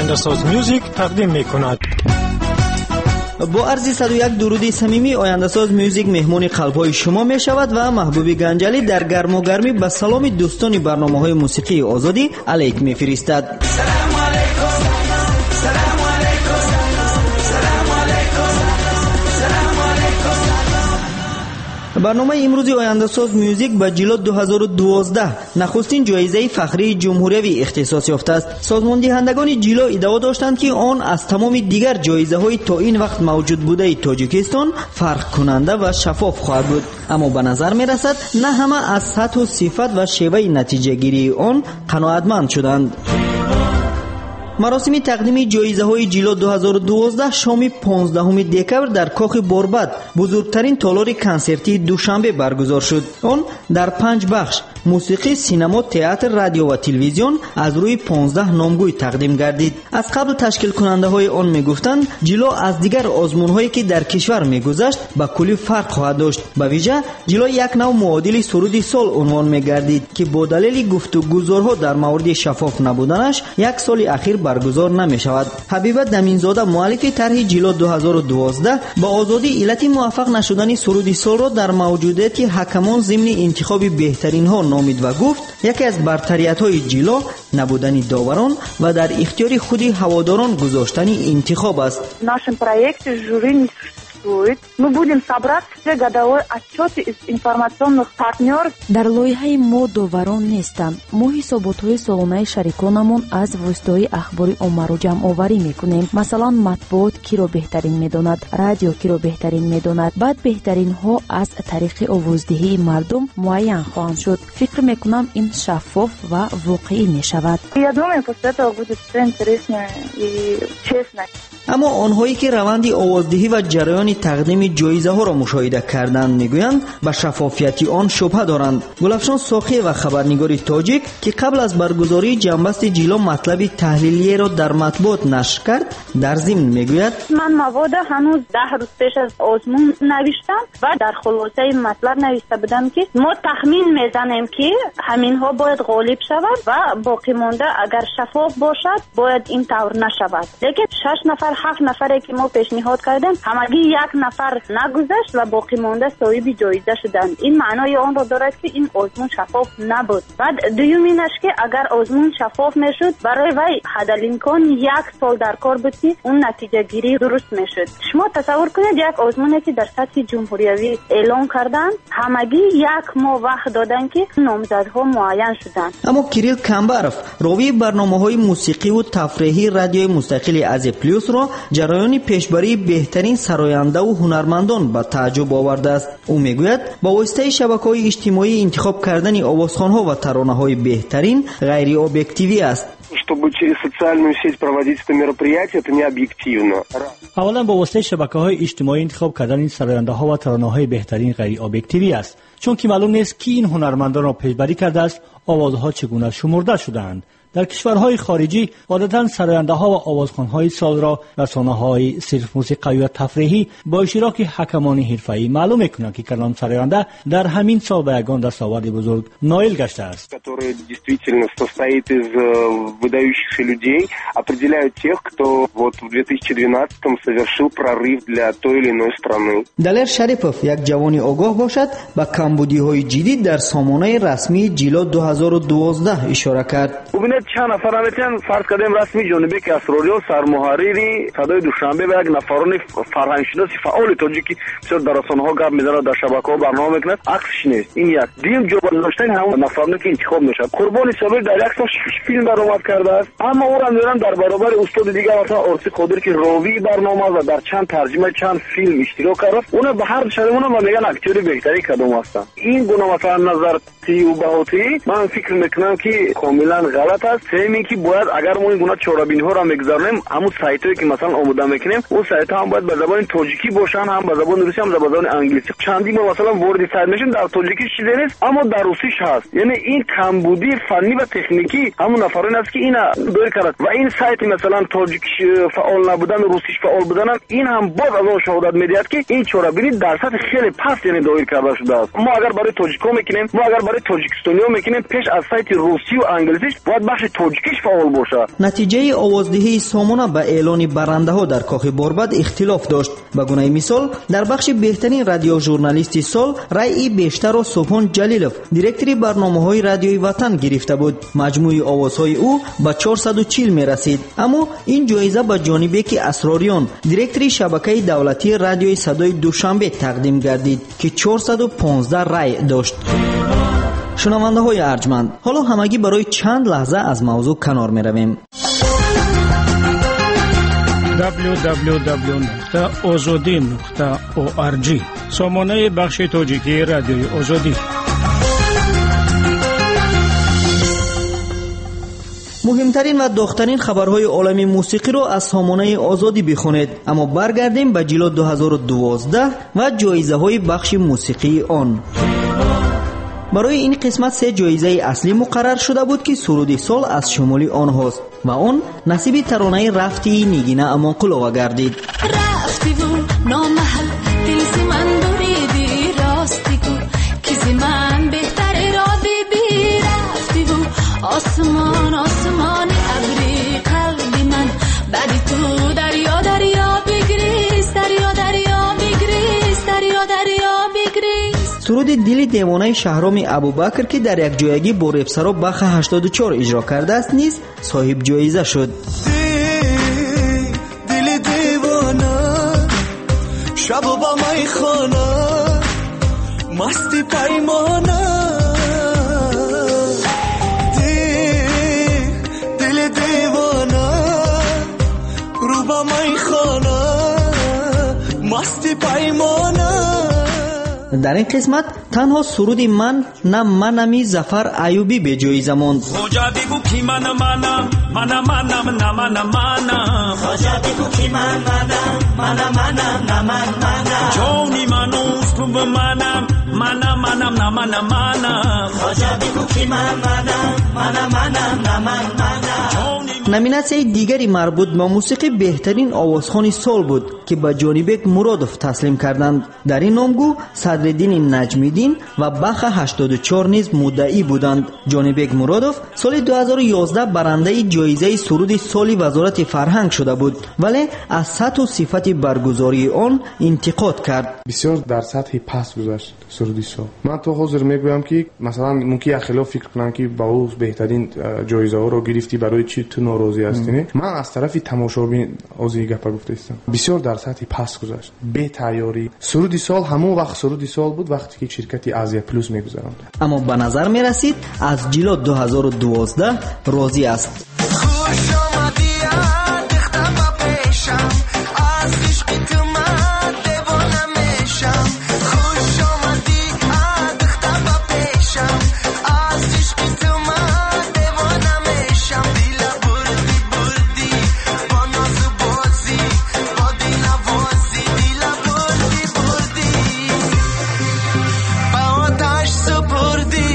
آینده‌ساز میوزیک تقدیم می‌کند. با عرض 101 درود صمیمی آینده‌ساز میوزیک مهمان قلب‌های شما می‌شود و محبوب گنجلی در گرم و گرمی به سلام دوستان برنامه‌های موسیقی آزادی علیک می‌فرستد. برنامه امروزی آینده‌ساز میوزیک به جیلو 2012 نخستین جایزه فخری جمهوری اختصاص یافته است. سازمان دهندگان جیلو ادعا داشتند که آن از تمام دیگر جایزه‌های تا این وقت موجود بوده تاجیکستان فرق کننده و شفاف خواهد بود، اما به نظر می‌رسد نه همه از سطح و صفت و شیوه نتیجه گیری آن قناعتمند شدند. مراسم تقدیم جایزه‌های جیلو 2012 شام 15 دکبر در کاخ بوربد بزرگترین تالار کنسرتی دوشنبه برگزار شد. آن در 5 بخش موسیقی، سینما، تئاتر، رادیو و تلویزیون از روی 15 نامگوی تقدیم گردید. از قبل تشکیل کننده های آن میگفتند جیلو از دیگر آزمون هایی که در کشور میگذشت به کلی فرق خواهد داشت. به ویژه جیلو یک نوع معادل سرود سال عنوان میگردید که با دلیل گفتگوزارها در مورد شفاف نبودنش یک سال اخیر برگزار نمی شود. حبیبه دمینزاده مؤلف طرح جیلو 2012 با آزادی علت موفق نشدن سرود سال را در موجودیت حکمان ضمن انتخاب بهترین ها نامید و گفت یکی از برتریت های جیلو نبودن داوران و در اختیار خود هواداران گذاشتن انتخاب است. Нашем проекте жюри не существует. Мы будем собрать все годовые отчеты из информационных партнеров. дар лоиҳаи мо доварон нестанд. мо ҳисоботҳои солонаи шариконамон аз воситаҳои ахбори оммаро ҷамъоварӣ мекунем. масалан матбуот киро беҳтарин медонад, радио киро беҳтарин медонад. баъд беҳтаринҳо аз тариқи овоздиҳии мардум муайян хоҳанд шуд. фикр мекунам ин шаффоф ва воқеӣ мешавад. Я думаю, после этого будет все интересно и честно. اما آنهایی که روند آوازدهی و جریان تقدیم جایزه ها را مشاهده کردند میگویند به شفافیت آن شبهه دارند. گلفشان ساخی و خبرنگار تاجیک که قبل از برگزاری جنبست جیلو مطلب تحلیلی را در مطبوعات نشر کرد در ضمن میگوید من مواد هنوز 10 روز پیش از آزمون نوشتم و در خلاصه مطلب نوشته بودم که ما تخمین میزنیم که همین ها باید غالب شود و باقی مانده اگر شفاف باشد باید این طور نشود. لیکن 6 نفر 7 نفری که ما پیشنهاد کردیم همگی یک نفر نگذشت و باقی مانده صاحب جایزه شدند. این معنای آن را دارد که این آزمون شفاف نبود. بعد دومینش که اگر آزمون شفاف میشد برای وی حدالامکان 1 سال در کار بود که اون نتیجه گیری درست میشد. شما تصور کنید یک آزمونی که در سطح جمهوری اعلام کردند همگی 1 ماه وقت دادن که نامزدها معین شدند. اما کیریل کمباروف راوی برنامه‌های موسیقی و تفریحی رادیوی مستقل از پلیوس را جریان پیشبری بهترین سراینده و هنرمندان به تعجب آورده است. او میگوید با واسطه شبکه‌های اجتماعی انتخاب کردن آوازخوان‌ها و ترانه‌های بهترین غیر ابجکتیوی است. Чтобы через социальную сеть проводить это мероприятие, это не объективно. اولا با واسطه شبکه‌های اجتماعی انتخاب کردن این سراینده‌ها و ترانه‌های بهترین غیر ابجکتیوی است، چون که معلوم نیست کی این هنرمندان را پیشبری کرده است، آوازها چگونه شمرده شده‌اند. در کشورهای خارجی عادتاً سراینده‌ها و آوازخوان‌های سال را رسانه‌های صرف موسیقی و تفریحی با اشتراک حکمان حرفه‌ای معلوم می‌کنند که کلام سراینده در همین سال به یگان دستاورد بزرگ نائل گشته است. Который действительно состоит из выдающихся людей, определяют тех, кто вот в 2012 совершил прорыв для той или иной страны. دلیر شریپوف یک جوانی آگاه باشد به کمبودی‌های جدید در سامانه رسمی جیلو 2012 اشاره کرد. چند نفر همیتن فرض کردیم رسمی جانبه که اسراریا سرمحرری صدای دوشنبه و یک نفران فرهنگشناس فعال تاجیکی بسیار در رسانه‌ها گپ میزنه، در شبکه‌ها برنامه میکنه، عکسش نیست. این یک دیم جواب داشتن همون نفرانی که انتخاب میشه. قربانی صابر در یک سال فیلم برآمد کرده است، اما او را میرن در برابر استاد دیگه مثلا اورسی قادری که راوی برنامه و در چند ترجمه چند فیلم اشتراک کرده، اون به هر شرمونه و میگن اکتوری بهتری کدوم هستن. این گونه مثلا نظر تیوباوتی من فکر میکنم که کاملا غلط است. همین که باید اگر ما این گونه چارابین ها را میگذاریم همون سایتایی که مثلا آماده میکنیم اون سایت ها هم باید به زبان تاجیکی باشن، هم به زبان روسی، هم به زبان انگلیسی. چندی ما مثلا وارد سایت میشیم در تاجیکی چیزی نیست اما در روسیش هست. یعنی این کمبودی فنی و تکنیکی همون نفرین است که این دور کرد و این سایت مثلا تاجیکش فعال نبودن روسیش فعال بودن این هم باز از آن شهادت میدهد که این چوره بینید در سطح خیلی پست یعنی دایر کرده شده است. ما اگر برای تاجیکا میکنیم، ما اگر برای تاجیکستانیا میکنیم، پیش از سایت روسی و انگلیسیش باید بخش تاجیکیش فعال باشه. نتیجه آوازدهی سامانه به اعلان برنده ها در کاخ بوربد اختلاف داشت. به گونه مثال در بخش بهترین رادیو ژورنالیستی سال رای بیشتر را سبحان جلیلوف دیرکتوری برنامه‌های رادیوی وطن گرفته بود. مجموع آوازهای او به 440 میرسید. اما این جایزه به جانب یکی اسراریان دیرکتوری شبکه دولتی رادیوی صدای دوشنبه تقدیم گردید که 415 رای داشت. شنونده های ارجمند، حالا همگی برای چند لحظه از موضوع کنار می رویم. www.ozodi.org سامانه بخش تاجیکی رادیوی آزادی. مهمترین و داغ‌ترین خبرهای عالمی موسیقی را از سامانه آزادی بخونید. اما برگردیم به جیلو 2012 و جایزه‌های بخش موسیقی آن. برای این قسمت 3 جایزه اصلی مقرر شده بود که سرود سال از شمولی آنهاست و آن نصیب ترانه رفتی نگینه امان قلوه گردید. رفتی و نامحل دلزی من دوریدی راستی کو کسی من بهتر را دیدی رفتی و آسمان آسمان ابری قلبی من بعدی تو دریا دریا بگریز دریا دریا بگریز دریا دریا بگریز. سرود دل دیوانه شهرام ابوبکر که در یک جایگی با رپسرا بخ 84 اجرا کرده است نیز صاحب جایزه شد. دل دیوانه شب با مای خانه مستی پیمانه دل دیوانه رو با مای خانه مستی پیمانه. در این قسمت تنها سرود من نه منمی ظفر ایوبی به جایزه ماند. خواجه بگو کی منم منم منم منم نه منم منم خواجه بگو کی منم منم منم نه منم جونی منو سلوب منم منم منم نه منم منم خواجه بگو کی منم منم نه منم. نامیناسیون دیگری مربوط به موسیقی بهترین آوازخوان سال بود که به جانبک مرادوف تسلیم کردند. در این نامگو صدرالدین نجمیدین و بخ 84 نیز مدعی بودند. جانبک مرادوف سال 2011 برنده جایزه سرود سالی وزارت فرهنگ شده بود ولی از سطح و صفت برگزاری آن انتقاد کرد. بسیار در سطح پست گذشت سرودی سال. من تو حاضر میگویم که مثلا ممکنه خلاف فکر کنم که با او بهترین جایزه ها رو گرفتی برای چی تو ناراضی هستی. من از طرف تماشاچی اوزی گپ گفته هستم. بسیار در سطح پست گذشت. بی تیاری. سرودی سال همون وقت سرودی سال بود وقتی که شرکت آزیا پلوس میگذراند. اما به نظر می رسید از جیلو 2012 راضی است. خوش آمدی دختم پیشم از عشق تو من دیوانه میشم. خوش آمدی دختم پیشم از عشق تو من دیوانه میشم. دل بردی بردی با ناز بازی با دل نوازی دل بردی بردی با آتش سپردی.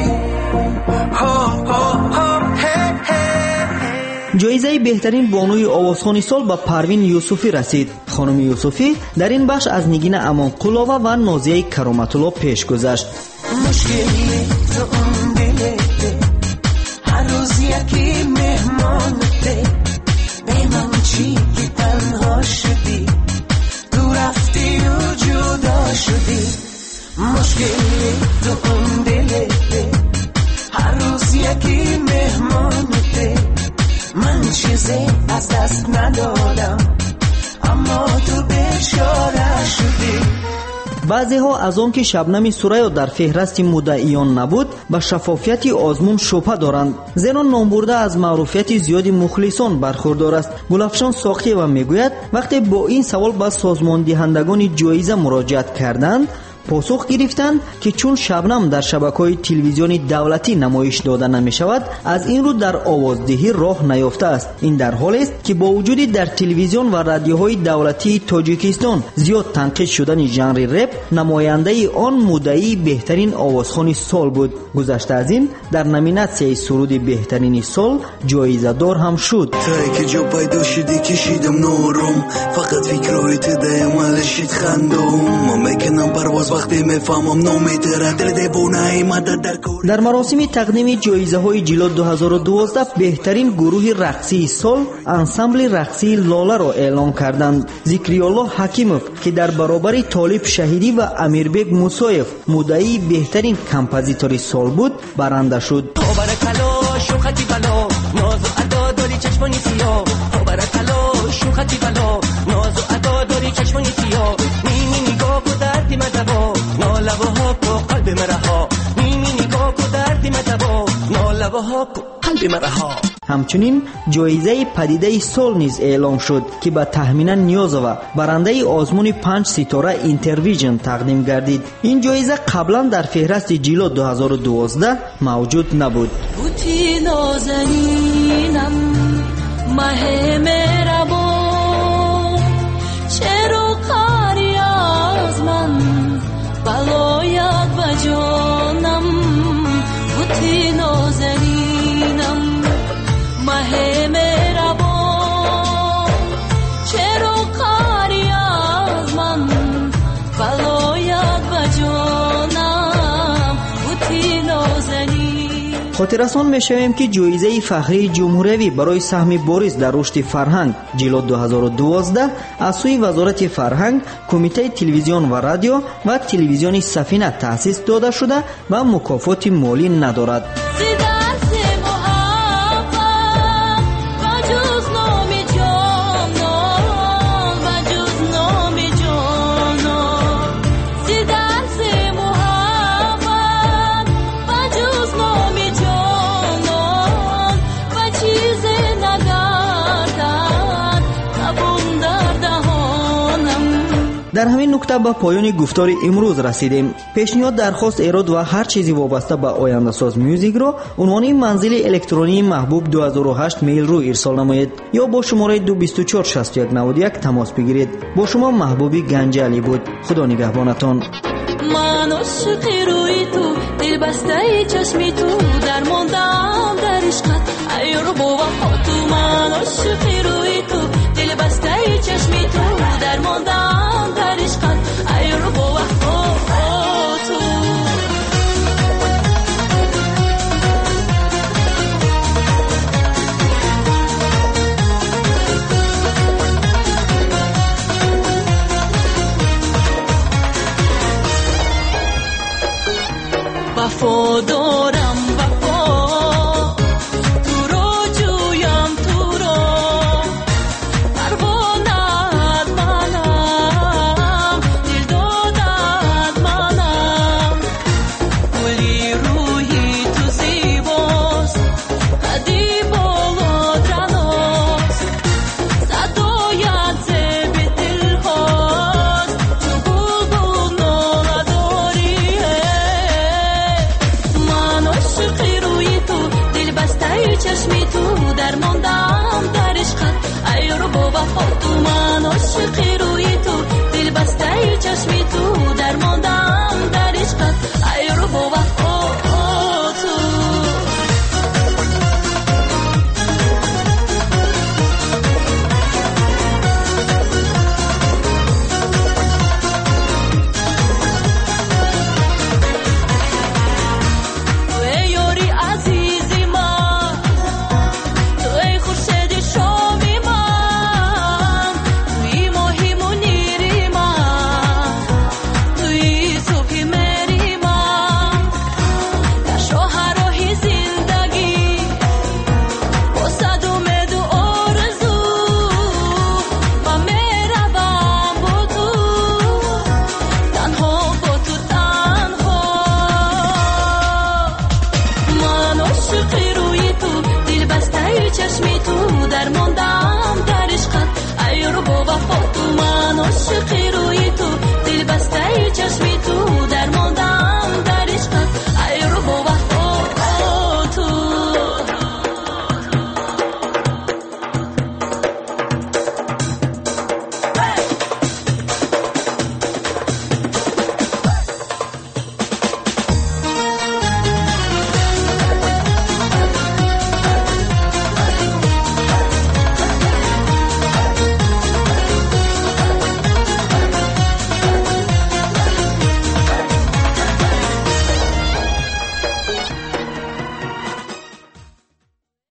جایزه بهترین بانوی آوازخوانی سال به پروین یوسفی رسید. خانم یوسفی در این بخش از نگین امان قلوه و نازیه کرامت الله پیش گذشت. مشکلی تو اون دلته هر روز یکی مهمانته به من چی که تنها شدی تو رفتی و جدا شدی. مشکلی تو اون دلته هر روز یکی مهمانته من چیزی از دست ندادم اما تو بیچاره شدی. بعضی ها از آن که شبنم سوریا در فهرست مدعیان نبود به شفافیت آزمون شبهه دارند زیرا نام برده از معروفیت زیادی مخلصان برخوردار است. گلفشان ساختی و میگوید وقتی با این سوال به سازمان دهندگان جایزه مراجعت کردند посух гирифтанд ки чун шабнам дар шабакаҳои телевизиони давлатӣ намоиш дода намешавад, аз ин рӯ дар овоздиҳӣ роҳ наёфтааст. ин дар ҳолест ки бо вуҷуди дар телевизион ва радиоҳои давлатии тоҷикистон зиёд танқид шудани жанри рэп, намояндаи он муддаии беҳтарин овозхони сол буд. гузашта аз ин дар номинатсияи суруди беҳтарини сол ҷоизадор ҳам шуд. که جا پیدا شدی کشیدم نورم فقط فکرهای تدایم علشید خندم ما میکنم پرواز وقتی میفهمم نومیتره در دیوونه مدد در کور. در مراسم تقدیم جایزه‌های جیلو 2012 بهترین گروه رقصی سال انسامبل رقصی لاله را اعلام کردند. ذکریالله حکیمов که در برابر طالب شهیدی و امیربگ موسویف مدعی بهترین کمپوزیتور سال بود برنده شد. چشمانی سیاه برکلا شوختی بلا ناز و ادا داری چشمانی سیاه میمی نگاه کو دردی مدبا نالبه ها کو قلب مرها میمی نگاه کو دردی مدبا نالبه ها کو قلب مرها. همچنین جایزه پدیده سال نیز اعلام شد که به تهمینا نیازова برنده آزمون 5 ستاره اینترویژن تقدیم گردید. این جایزه قبلا در فهرست جیلو 2012 موجود نبود. بوتی نازنینم ماه مهربان چرا کاری از من بلاید و جانم بوتی نازنینم ماه مهربان چرا کاری از من بلاید و جانم بوتی نازنینم. خاطررسان میشویم که جایزه فخری جمهوریوی برای سهم بارز در رشد فرهنگ جیلو 2012 از سوی وزارت فرهنگ، کمیته تلویزیون و رادیو و تلویزیون سفینه تأسیس داده شده و مکافات مالی ندارد. در همین نکته به پایان گفتار امروز رسیدیم. پیشنهاد، درخواست، ایراد و هر چیزی وابسته به آینده ساز میوزیک را عنوان منزل الکترونی محبوب 2008 میل رو ارسال نمایید یا با شماره 2246191 تماس بگیرید. با شما محبوبی گنجالی بود. خدا نگهبانتان. من عاشق روی تو، دلبسته چشمی تو، درماندم در عشقت ای رو با وفا تو. من عاشق روی تو، دلبسته چشمی تو، درماندم در عشقت ای رو با وفا تو. وفا دارم وفا تو رو جویم تو رو پروانت منم دل دادت منم گلی روحی تو زیباست قدی بالات رناست صدایت زب دل هاست چو بلبل ناله داری. عاشقی روی تو، دل بسته چشمی تو، درماندم در عشقت ای رو با وفا تو. من عاشقی